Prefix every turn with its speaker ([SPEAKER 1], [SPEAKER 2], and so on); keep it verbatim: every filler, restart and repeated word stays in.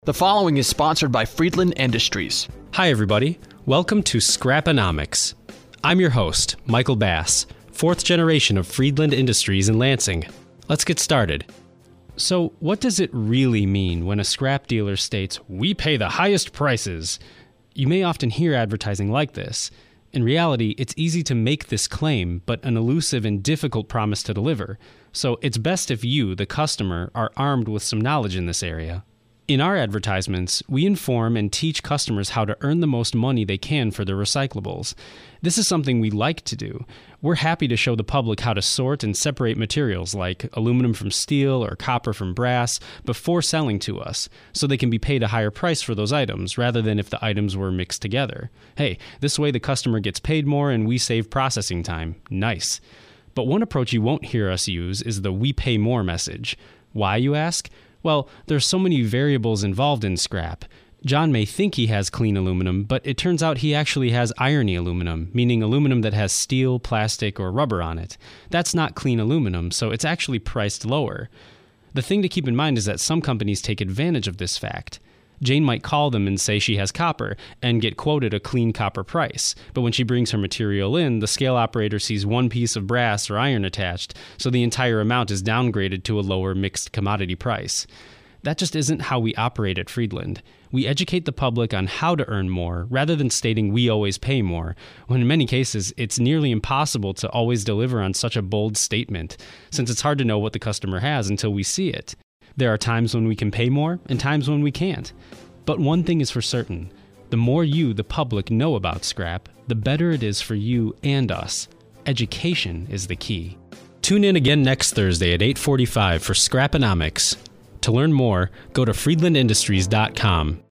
[SPEAKER 1] The following is sponsored by Friedland Industries.
[SPEAKER 2] Hi, everybody. Welcome to Scraponomics. I'm your host, Michael Bass, fourth generation of Friedland Industries in Lansing. Let's get started. So, what does it really mean when a scrap dealer states, "We pay the highest prices"? You may often hear advertising like this. In reality, it's easy to make this claim, but an elusive and difficult promise to deliver. So, it's best if you, the customer, are armed with some knowledge in this area. In our advertisements, we inform and teach customers how to earn the most money they can for their recyclables. This is something we like to do. We're happy to show the public how to sort and separate materials like aluminum from steel or copper from brass before selling to us, so they can be paid a higher price for those items rather than if the items were mixed together. Hey, this way the customer gets paid more and we save processing time. Nice. But one approach you won't hear us use is the "we pay more" message. Why, you ask? Well, there's so many variables involved in scrap. John may think he has clean aluminum, but it turns out he actually has irony aluminum, meaning aluminum that has steel, plastic, or rubber on it. That's not clean aluminum, so it's actually priced lower. The thing to keep in mind is that some companies take advantage of this fact. Jane might call them and say she has copper and get quoted a clean copper price. But when she brings her material in, the scale operator sees one piece of brass or iron attached, so the entire amount is downgraded to a lower mixed commodity price. That just isn't how we operate at Friedland. We educate the public on how to earn more rather than stating we always pay more, when in many cases it's nearly impossible to always deliver on such a bold statement, since it's hard to know what the customer has until we see it. There are times when we can pay more and times when we can't. But one thing is for certain. The more you, the public, know about scrap, the better it is for you and us. Education is the key. Tune in again next Thursday at eight forty-five for Scraponomics. To learn more, go to friedland industries dot com.